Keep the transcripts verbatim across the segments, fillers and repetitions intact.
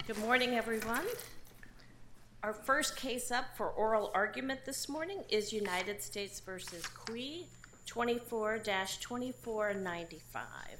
Good morning, everyone. Our first case up for oral argument this morning is United States v. Quay, twenty-four dash twenty-four ninety-five.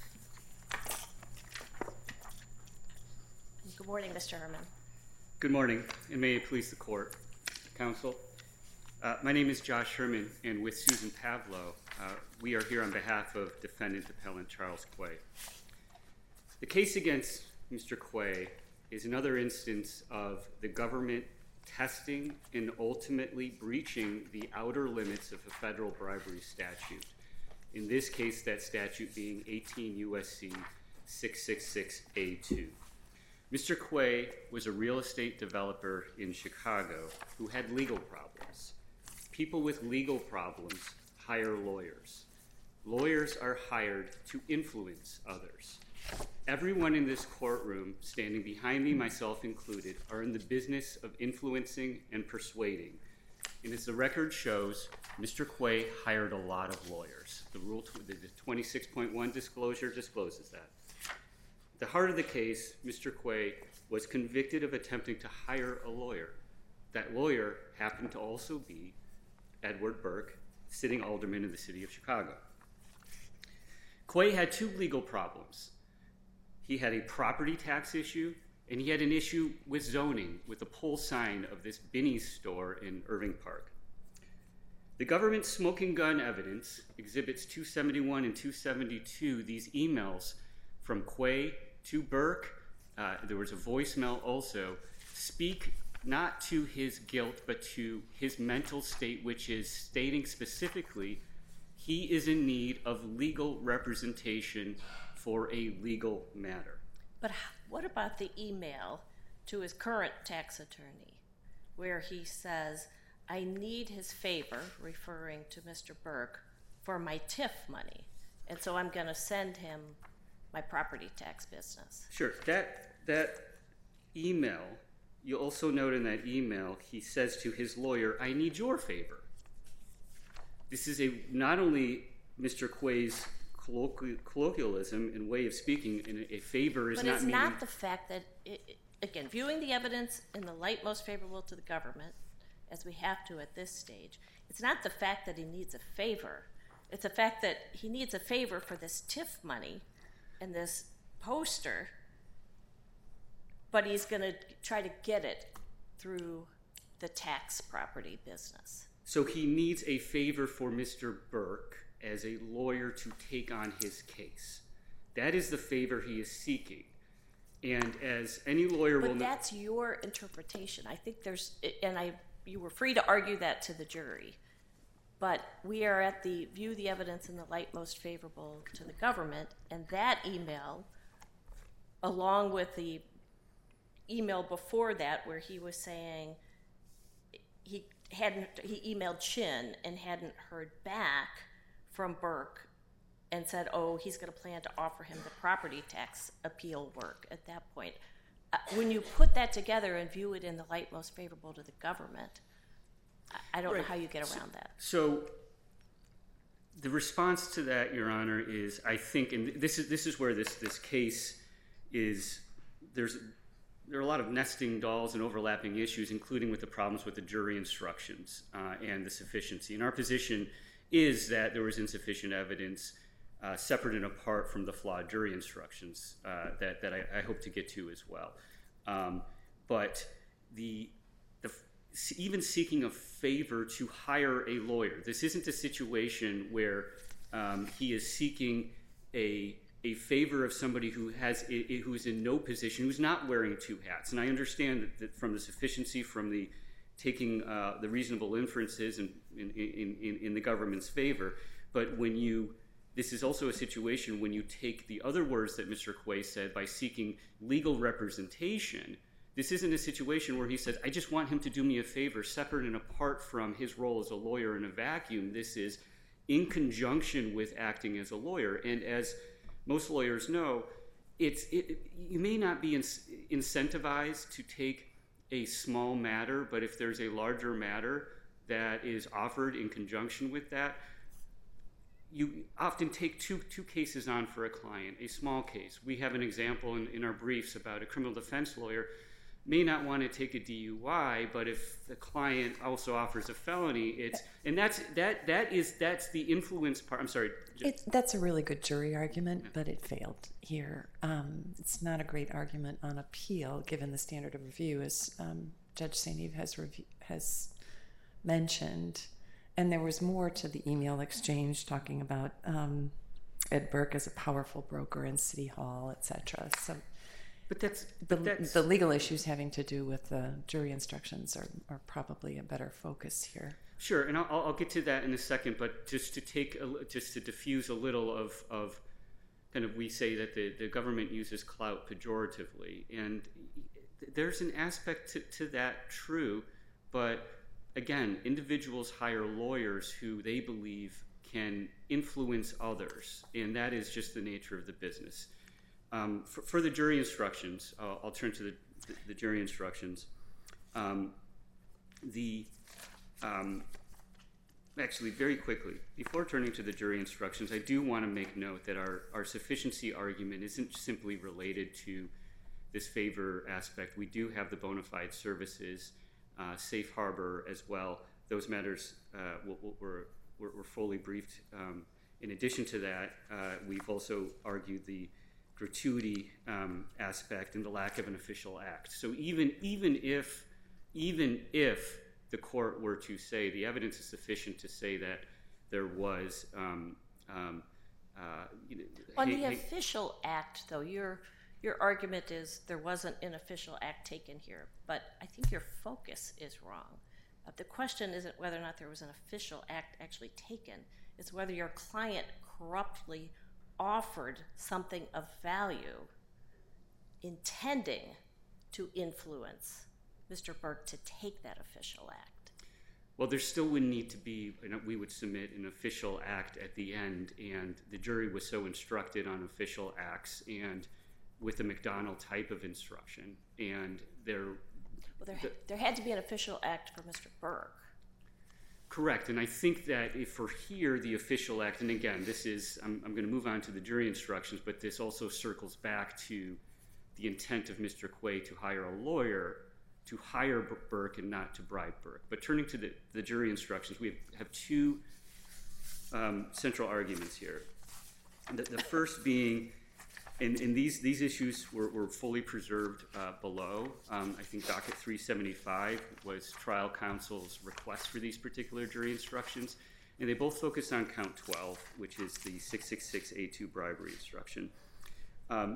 Good morning, Mister Herman. Good morning, and may it please the court, counsel. Uh, my name is Josh Herman, and with Susan Pavlo, uh, we are here on behalf of defendant appellant Charles Quay. The case against Mister Quay is another instance of the government testing and ultimately breaching the outer limits of a federal bribery statute. In this case, that statute being eighteen U S C six sixty-six A two. Mister Quay was a real estate developer in Chicago who had legal problems. People with legal problems hire lawyers. Lawyers are hired to influence others. Everyone in this courtroom, standing behind me, myself included, are in the business of influencing and persuading. And as the record shows, Mister Quay hired a lot of lawyers. The Rule the twenty-six point one disclosure discloses that. At the heart of the case, Mister Quay was convicted of attempting to hire a lawyer. That lawyer happened to also be Edward Burke, sitting alderman in the city of Chicago. Quay had two legal problems. He had a property tax issue, and he had an issue with zoning, with the pole sign of this Binny's store in Irving Park. The government's smoking gun evidence, exhibits two seventy-one and two seventy-two, these emails from Quay to Burke, uh, there was a voicemail also, speak not to his guilt, but to his mental state, which is stating specifically he is in need of legal representation for a legal matter. But what about the email to his current tax attorney where he says, I need his favor, referring to Mister Burke, for my TIF money, and so I'm going to send him my property tax business? Sure. That, that email, you'll also note in that email, he says to his lawyer, I need your favor. This is a not only Mister Quay's colloquialism and way of speaking, and a favor is but not it's meaning... not the fact that, it, it, again, viewing the evidence in the light most favorable to the government, as we have to at this stage, it's not the fact that he needs a favor. It's the fact that he needs a favor for this TIF money and this poster, but he's going to try to get it through the tax property business. So he needs a favor for Mister Burke as a lawyer to take on his case. That is the favor he is seeking. And as any lawyer but will know... But that's your interpretation. I think there's... And I, you were free to argue that to the jury. But we are at the view the evidence in the light most favorable to the government, and that email, along with the email before that where he was saying he hadn't... He emailed Chin and hadn't heard back from Burke and said, oh, he's going to plan to offer him the property tax appeal work at that point. Uh, when you put that together and view it in the light most favorable to the government, I, I don't right. know how you get around that. So the response to that, Your Honor, is I think, and this is this is where this this case is, there's there are a lot of nesting dolls and overlapping issues, including with the problems with the jury instructions uh, and the sufficiency. And our position is that there was insufficient evidence uh, separate and apart from the flawed jury instructions uh, that, that I, I hope to get to as well. Um, but the, the even seeking a favor to hire a lawyer, this isn't a situation where um, he is seeking a, a favor of somebody who has who is in no position, who's not wearing two hats. And I understand that, that from the sufficiency, from the taking uh, the reasonable inferences in, in, in, in the government's favor. But when you, this is also a situation when you take the other words that Mister Quay said by seeking legal representation, this isn't a situation where he says, I just want him to do me a favor separate and apart from his role as a lawyer in a vacuum. This is in conjunction with acting as a lawyer. And as most lawyers know, it's it, you may not be in, incentivized to take a small matter, but if there's a larger matter that is offered in conjunction with that, you often take two two cases on for a client, a small case. We have an example in, in our briefs about a criminal defense lawyer may not want to take a D U I, but if the client also offers a felony, it's and that's that that is that's the influence part. I'm sorry. It, that's a really good jury argument, yeah. But it failed here. Um, it's not a great argument on appeal, given the standard of review, as um, Judge Saint Eve has rev- has mentioned. And there was more to the email exchange talking about um, Ed Burke as a powerful broker in City Hall, et cetera. So. But that's, the, but that's the legal issues having to do with the jury instructions are, are probably a better focus here. Sure, and I'll, I'll get to that in a second. But just to take, a, just to diffuse a little of, of kind of, we say that the, the government uses clout pejoratively, and there's an aspect to, to that true. But again, individuals hire lawyers who they believe can influence others, and that is just the nature of the business. Um, for, for the jury instructions, uh, I'll turn to the, the, the jury instructions. Um, the um, actually, very quickly, before turning to the jury instructions, I do want to make note that our, our sufficiency argument isn't simply related to this favor aspect. We do have the bona fide services, uh, safe harbor as well. Those matters uh, were, were, were fully briefed. Um, in addition to that, uh, we've also argued the gratuity um, aspect and the lack of an official act. So even even if even if the court were to say the evidence is sufficient to say that there was um, um, uh, you know, on hey, the hey, official act, though, your your argument is there wasn't an official act taken here, but I think your focus is wrong. Uh, the question isn't whether or not there was an official act actually taken; it's whether your client corruptly offered something of value intending to influence Mister Burke to take that official act. Well, there still would need to be, we would submit an official act at the end, and the jury was so instructed on official acts and with a McDonald type of instruction, and there... Well, there, the, there had to be an official act for Mister Burke. Correct, and I think that if we're here, the official act, and again, this is, I'm, I'm going to move on to the jury instructions, but this also circles back to the intent of Mister Quay to hire a lawyer to hire Burke and not to bribe Burke. But turning to the, the jury instructions, we have, have two um, central arguments here. The, the first being, and, and these, these issues were, were fully preserved uh, below. Um, I think docket three seventy-five was trial counsel's request for these particular jury instructions, and they both focus on count twelve, which is the six sixty-six A two bribery instruction. Um,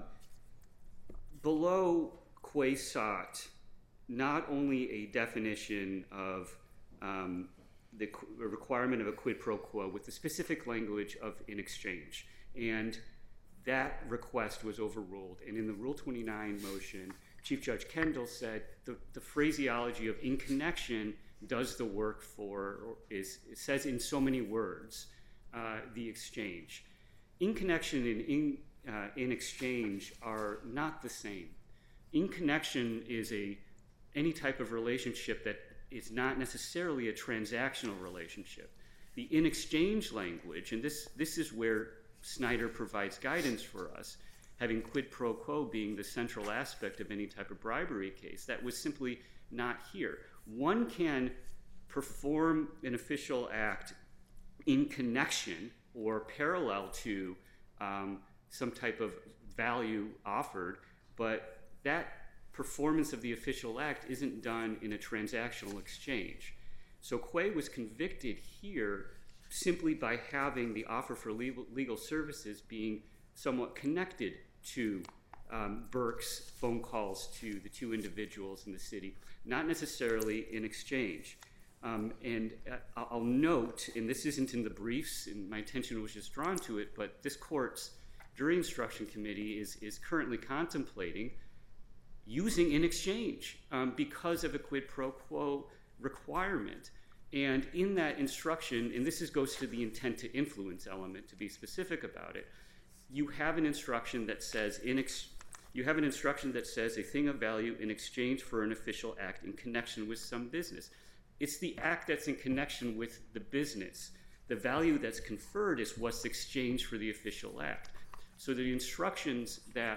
below, Quay sought not only a definition of um, the requirement of a quid pro quo with the specific language of in exchange, and that request was overruled. And in the Rule twenty-nine motion, Chief Judge Kendall said the, the phraseology of in connection does the work for, or is, it says in so many words, uh, the exchange. In connection and in, uh, in exchange are not the same. In connection is a any type of relationship that is not necessarily a transactional relationship. The in exchange language, and this, this is where Snyder provides guidance for us, having quid pro quo being the central aspect of any type of bribery case. That was simply not here. One can perform an official act in connection or parallel to um, some type of value offered, but that performance of the official act isn't done in a transactional exchange. So Quay was convicted here simply by having the offer for legal, legal services being somewhat connected to um, Burke's phone calls to the two individuals in the city, not necessarily in exchange. Um, and uh, I'll note, and this isn't in the briefs, and my attention was just drawn to it, but this court's jury instruction committee is, is currently contemplating using in exchange um, because of a quid pro quo requirement. And in that instruction, and this is, goes to the intent to influence element, to be specific about it, you have an instruction that says in ex- you have an instruction that says a thing of value in exchange for an official act in connection with some business. It's the act that's in connection with the business. The value that's conferred is what's exchanged for the official act. So the instructions that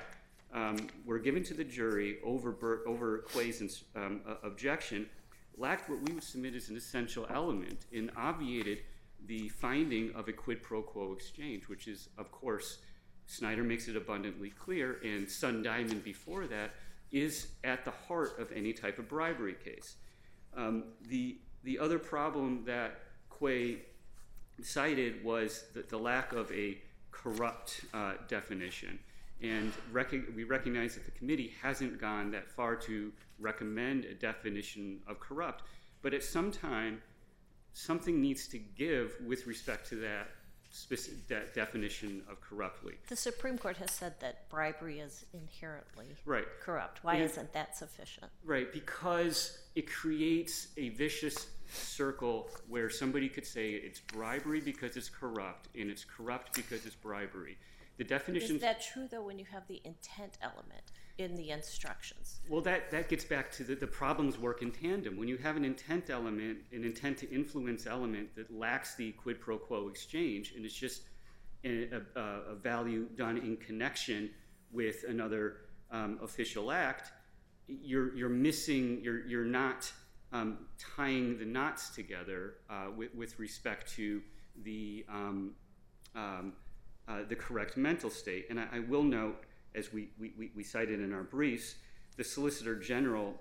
um, were given to the jury over, Bur- over Quay's um, uh, objection lacked what we would submit as an essential element and obviated the finding of a quid pro quo exchange, which is, of course, Snyder makes it abundantly clear, and Sun Diamond before that is at the heart of any type of bribery case. Um, the, the other problem that Quay cited was the, the lack of a corrupt uh, definition. And rec- we recognize that the committee hasn't gone that far to recommend a definition of corrupt, but at some time, something needs to give with respect to that specific that definition of corruptly. The Supreme Court has said that bribery is inherently right. corrupt. Why and, isn't that sufficient? Right, because it creates a vicious circle where somebody could say it's bribery because it's corrupt, and it's corrupt because it's bribery. The definition is that true, though, when you have the intent element in the instructions? Well, that, that gets back to the, the problems work in tandem. When you have an intent element, an intent to influence element that lacks the quid pro quo exchange, and it's just a, a, a value done in connection with another um, official act, you're you're missing, you're you're not um, tying the knots together uh, with, with respect to the um, um, uh, the correct mental state. And I, I will note, as we, we, we cited in our briefs, the Solicitor General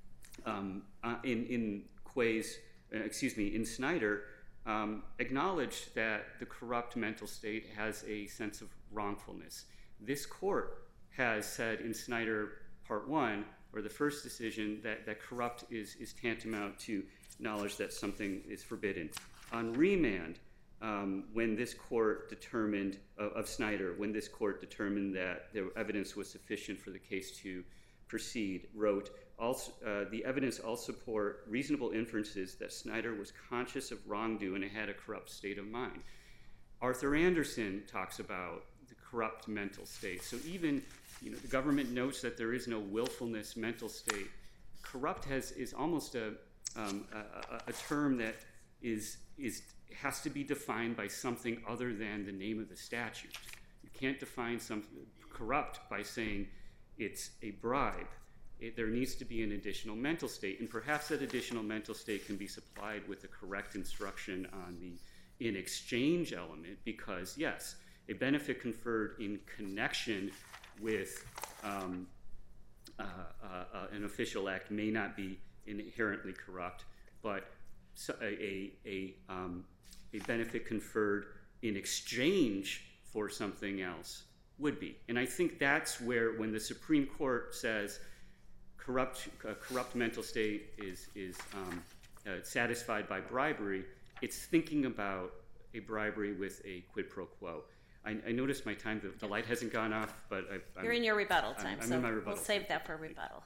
um, uh, in, in Quay's, uh, excuse me, in Snyder, um, acknowledged that the corrupt mental state has a sense of wrongfulness. This court has said in Snyder Part one, or the first decision, that, that corrupt is, is tantamount to knowledge that something is forbidden. On remand, Um, when this court determined, uh, of Snyder, when this court determined that the evidence was sufficient for the case to proceed, wrote, also, uh, the evidence all support reasonable inferences that Snyder was conscious of wrongdoing and had a corrupt state of mind. Arthur Anderson talks about the corrupt mental state. So even, you know, the government notes that there is no willfulness mental state. Corrupt has is almost a, um, a, a term that is is has to be defined by something other than the name of the statute. You can't define something corrupt by saying it's a bribe. It, there needs to be an additional mental state, and perhaps that additional mental state can be supplied with the correct instruction on the in exchange element, because yes, a benefit conferred in connection with um, uh, uh, uh, an official act may not be inherently corrupt, but so a, a, a, um, a benefit conferred in exchange for something else would be. And I think that's where, when the Supreme Court says corrupt, uh, corrupt mental state is, is um, uh, satisfied by bribery, it's thinking about a bribery with a quid pro quo. I, I noticed my time, the, the light hasn't gone off, but I, I'm, You're in your rebuttal time, I'm, I'm so in my rebuttal we'll save time. that for rebuttal.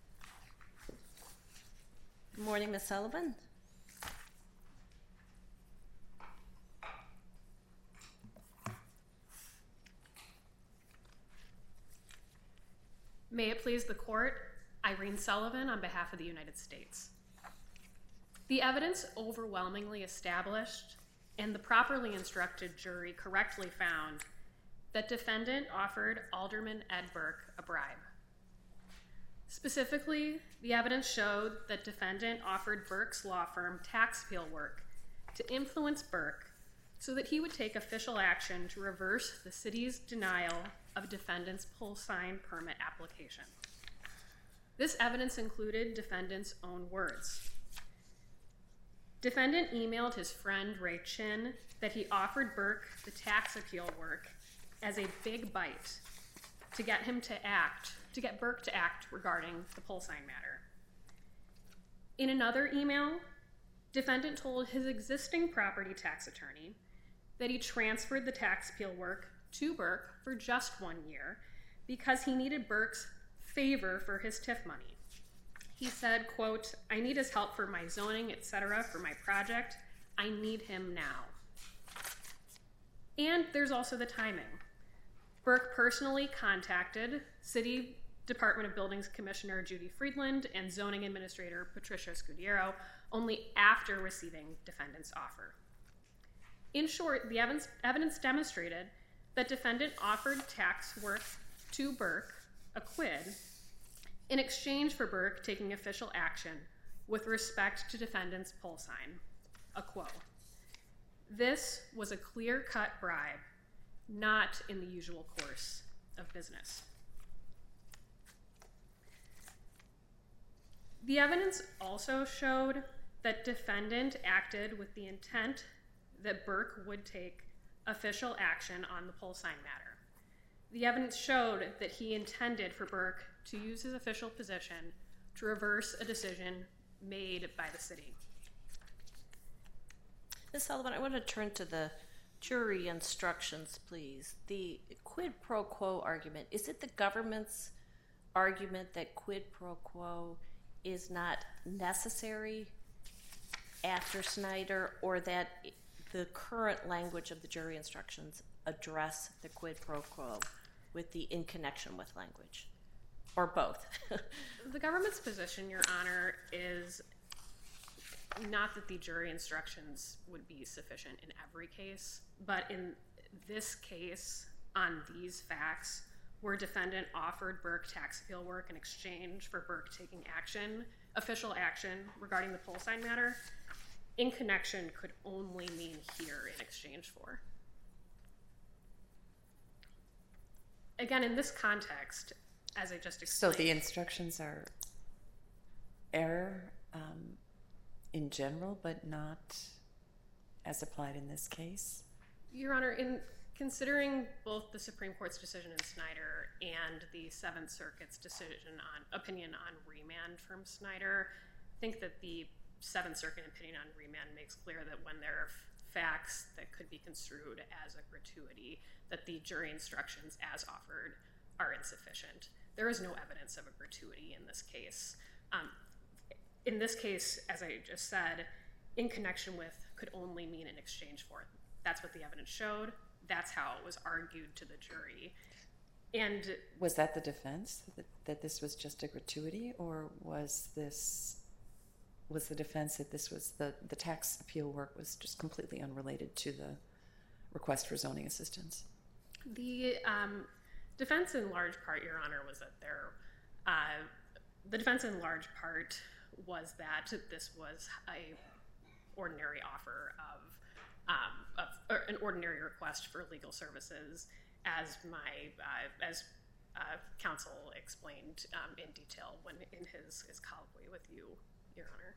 Good morning, Miz Sullivan. May it please the court, Irene Sullivan on behalf of the United States. The evidence overwhelmingly established and the properly instructed jury correctly found that defendant offered Alderman Ed Burke a bribe. Specifically, the evidence showed that defendant offered Burke's law firm tax appeal work to influence Burke so that he would take official action to reverse the city's denial of defendant's pole sign permit application. This evidence included defendant's own words. Defendant emailed his friend Ray Chin that he offered Burke the tax appeal work as a big bite to get him to act, to get Burke to act regarding the pole sign matter. In another email, defendant told his existing property tax attorney that he transferred the tax appeal work to Burke for just one year because he needed Burke's favor for his T I F money. He said, quote, "I need his help for my zoning, et cetera, for my project. I need him now." And there's also the timing. Burke personally contacted City Department of Buildings Commissioner Judy Friedland and Zoning Administrator Patricia Scudiero only after receiving defendant's offer. In short, the evidence, evidence demonstrated that defendant offered tax work to Burke a quid, in exchange for Burke taking official action with respect to defendant's pole sign, a quo. This was a clear-cut bribe, not in the usual course of business. The evidence also showed that defendant acted with the intent that Burke would take official action on the pole sign matter. The evidence showed that he intended for Burke to use his official position to reverse a decision made by the city. Miz Sullivan, I want to turn to the jury instructions, please. The quid pro quo argument, is it the government's argument that quid pro quo is not necessary after Snyder, or that the current language of the jury instructions address the quid pro quo with the in connection with language, or both? The government's position, Your Honor, is not that the jury instructions would be sufficient in every case, but in this case, on these facts, where defendant offered Burke tax appeal work in exchange for Burke taking action, official action regarding the pole sign matter, in connection could only mean here in exchange for. Again, in this context, as I just explained. So the instructions are error um, in general, but not as applied in this case? Your Honor, in considering both the Supreme Court's decision in Snyder and the Seventh Circuit's decision on opinion on remand from Snyder, I think that the Seventh Circuit opinion on remand makes clear that when there are facts that could be construed as a gratuity, that the jury instructions as offered are insufficient. There is no evidence of a gratuity in this case. Um, in this case, as I just said, in connection with could only mean in exchange for. That's what the evidence showed. That's how it was argued to the jury. And was that the defense, that, that this was just a gratuity, or was this was the defense that this was the, the tax appeal work was just completely unrelated to the request for zoning assistance? The um, defense in large part, Your Honor, was that there, uh, the defense in large part was that this was a ordinary offer of, um, of or an ordinary request for legal services, as my uh, as uh, counsel explained um, in detail when in his his colloquy with you, Your Honor.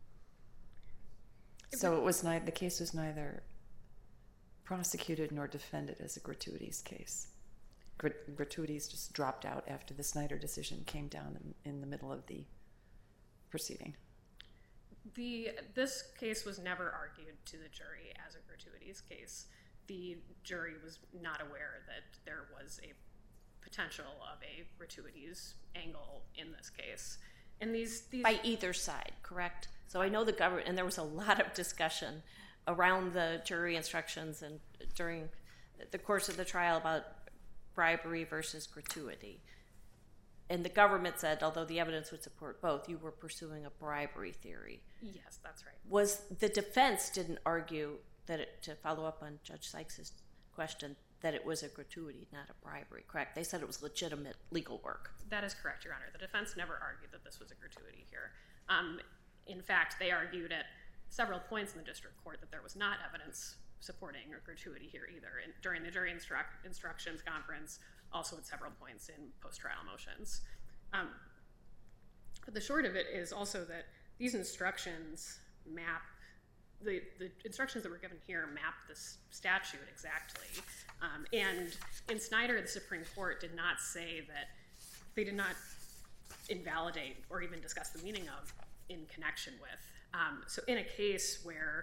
So it was not, the case was neither prosecuted nor defended as a gratuities case. Grat- gratuities just dropped out after the Snyder decision came down in, in the middle of the proceeding. The this case was never argued to the jury as a gratuities case. The jury was not aware that there was a potential of a gratuities angle in this case. And these, these by either side, correct? So I know the government, and there was a lot of discussion around the jury instructions and during the course of the trial about bribery versus gratuity. And the government said, although the evidence would support both, you were pursuing a bribery theory. Yes, that's right. Was the defense didn't argue that it, to follow up on Judge Sykes' question, that it was a gratuity, not a bribery, correct? They said it was legitimate legal work. That is correct, Your Honor. The defense never argued that this was a gratuity here. Um, in fact, they argued at several points in the district court that there was not evidence supporting a gratuity here either. And during the jury instruct, instructions conference, also at several points in post-trial motions. Um, but the short of it is also that these instructions map, the, the instructions that were given here map this statute exactly. Um, and in Snyder, the Supreme Court did not say that, they did not invalidate or even discuss the meaning of in connection with. Um, so in a case where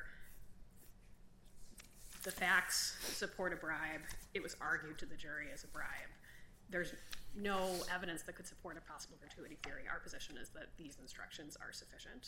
the facts support a bribe, it was argued to the jury as a bribe. There's no evidence that could support a possible gratuity theory. Our position is that these instructions are sufficient.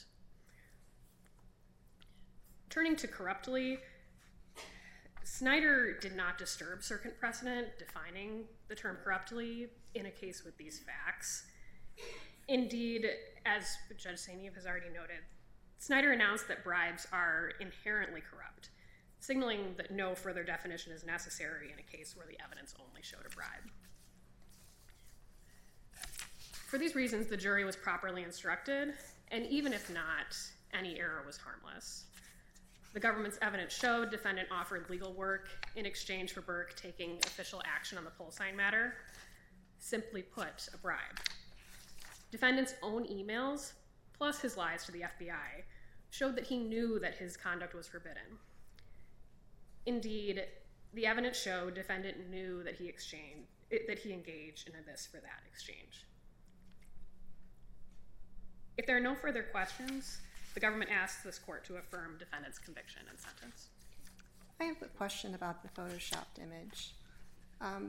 Turning to corruptly, Snyder did not disturb circuit precedent defining the term corruptly in a case with these facts. Indeed, as Judge Saint-Eve has already noted, Snyder announced that bribes are inherently corrupt, signaling that no further definition is necessary in a case where the evidence only showed a bribe. For these reasons, the jury was properly instructed, and even if not, any error was harmless. The government's evidence showed defendant offered legal work in exchange for Burke taking official action on the pole sign matter. Simply put, a bribe. Defendant's own emails, plus his lies to the F B I, showed that he knew that his conduct was forbidden. Indeed, the evidence showed defendant knew that he exchanged, that he engaged in a this for that exchange. If there are no further questions, the government asks this court to affirm defendant's conviction and sentence. I have a question about the photoshopped image. Um,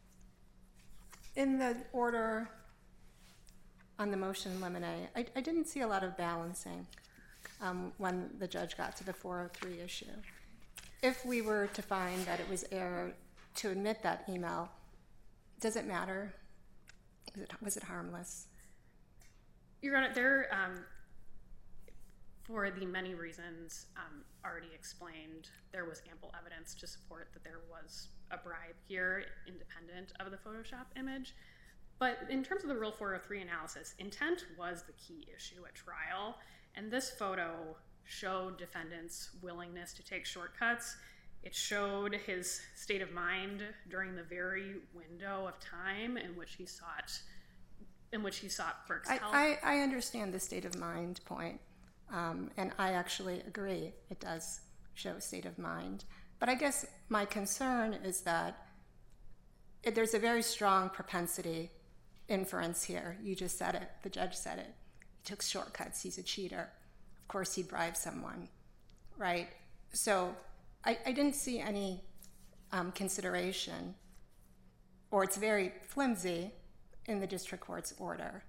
in the order on the motion in limine, I, I didn't see a lot of balancing um, when the judge got to the four oh three issue. If we were to find that it was error to admit that email, does it matter? Was it, was it harmless? Your Honor, there, um, for the many reasons um, already explained, there was ample evidence to support that there was a bribe here, independent of the Photoshop image. But in terms of the Rule four oh three analysis, intent was the key issue at trial, and this photo showed defendant's willingness to take shortcuts. It showed his state of mind during the very window of time in which he sought in which he sought Burke's help. I, I, I understand the state of mind point, um, and I actually agree it does show state of mind. But I guess my concern is that it, there's a very strong propensity inference here. You just said it. The judge said it. He took shortcuts. He's a cheater. Of course he'd bribe someone, right? So I, I didn't see any um, consideration, or it's very flimsy in the district court's order.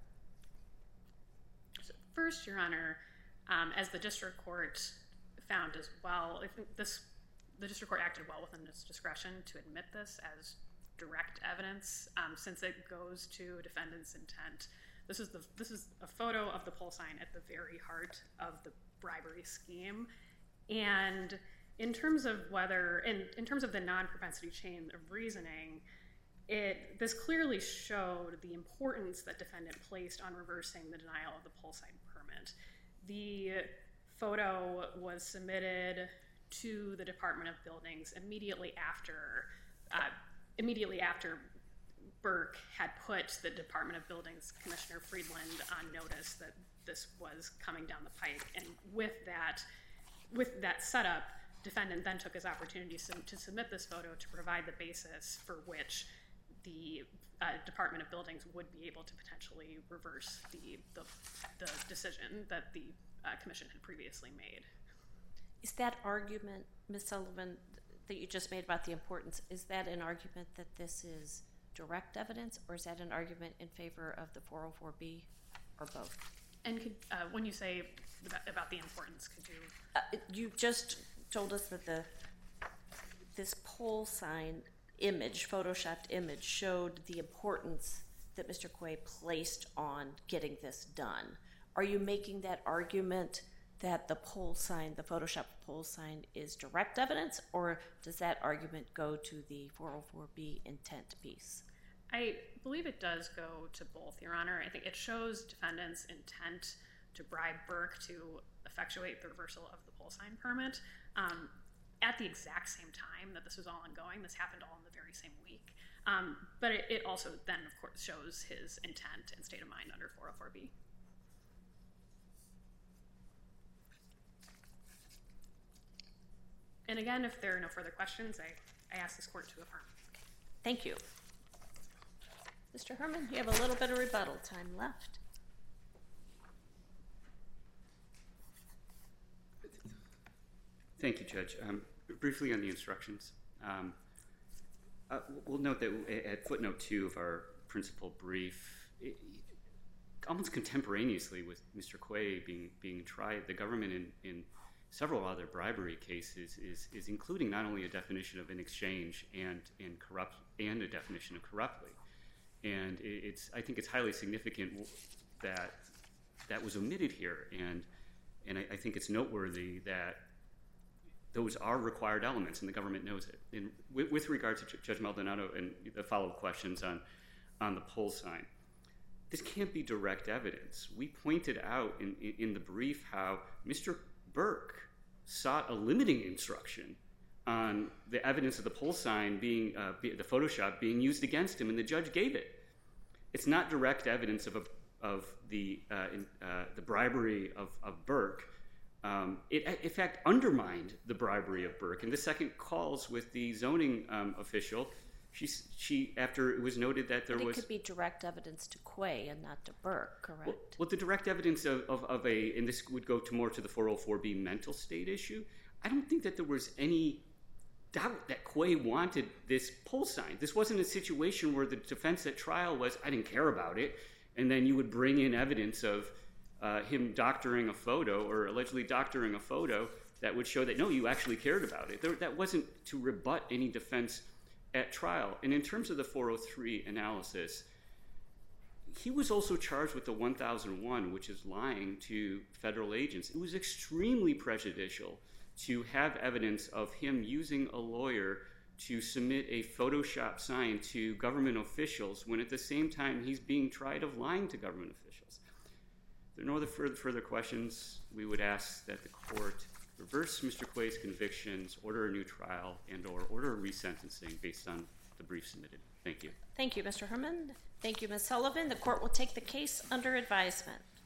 First, Your Honor, um, as the district court found as well, I think this, the district court acted well within its discretion to admit this as direct evidence, um, since it goes to a defendant's intent. This is the this is a photo of the pole sign at the very heart of the bribery scheme, and in terms of whether, in in terms of the non-propensity chain of reasoning, it this clearly showed the importance that defendant placed on reversing the denial of the pole sign permit. The photo was submitted to the Department of Buildings immediately after uh, immediately after Burke had put the Department of Buildings Commissioner Friedland on notice that this was coming down the pike, and with that, with that setup, defendant then took his opportunity to submit this photo to provide the basis for which the uh, Department of Buildings would be able to potentially reverse the the, the decision that the uh, commission had previously made. Is that argument, Miz Sullivan, that you just made about the importance, is that an argument that this is direct evidence, or is that an argument in favor of the four oh four B, or both? And could, uh, when you say about the importance, could you? Uh, you just told us that the this pole sign image, photoshopped image, showed the importance that Mister Quay placed on getting this done. Are you making that argument that the pole sign, the photoshopped pole sign, is direct evidence, or does that argument go to the four oh four B intent piece? I believe it does go to both, Your Honor. I think it shows defendant's intent to bribe Burke to effectuate the reversal of the pole sign permit um, at the exact same time that this was all ongoing. This happened all in the very same week. Um, but it, it also then, of course, shows his intent and state of mind under four oh four B. And again, if there are no further questions, I, I ask this court to affirm. Thank you. Mister Herman, you have a little bit of rebuttal time left. Thank you, Judge. Um, briefly on the instructions. Um, uh, we'll note that at footnote two of our principal brief, it, almost contemporaneously with Mister Quay being being tried, the government in, in several other bribery cases is is including not only a definition of an exchange and and corrupt and a definition of corruptly, and it, it's I think it's highly significant that that was omitted here, and and I, I think it's noteworthy that those are required elements, and the government knows it. And with, with regard to Judge Maldonado and the follow-up questions on on the pole sign, this can't be direct evidence. We pointed out in, in, in the brief how Mister Burke sought a limiting instruction on the evidence of the pole sign being, uh, the Photoshop being used against him, and the judge gave it. It's not direct evidence of, a, of the, uh, in, uh, the bribery of, of Burke. Um, it, in fact, undermined the bribery of Burke. In the second calls with the zoning um, official, she, she, after it was noted that there but it was... It could be direct evidence to Quay and not to Burke, correct? Well, well the direct evidence of, of, of a, and this would go to more to the four oh four B mental state issue, I don't think that there was any doubt that Quay wanted this pole sign. This wasn't a situation where the defense at trial was, I didn't care about it, and then you would bring in evidence of uh, him doctoring a photo or allegedly doctoring a photo that would show that, no, you actually cared about it. There, that wasn't to rebut any defense at trial. And in terms of the four oh three analysis, he was also charged with the one thousand one, which is lying to federal agents. It was extremely prejudicial to have evidence of him using a lawyer to submit a Photoshop sign to government officials when at the same time he's being tried of lying to government officials. If there are no other further, further questions, we would ask that the court reverse Mister Quay's convictions, order a new trial, and or order a resentencing based on the brief submitted. Thank you. Thank you, Mister Herman. Thank you, Miz Sullivan. The court will take the case under advisement.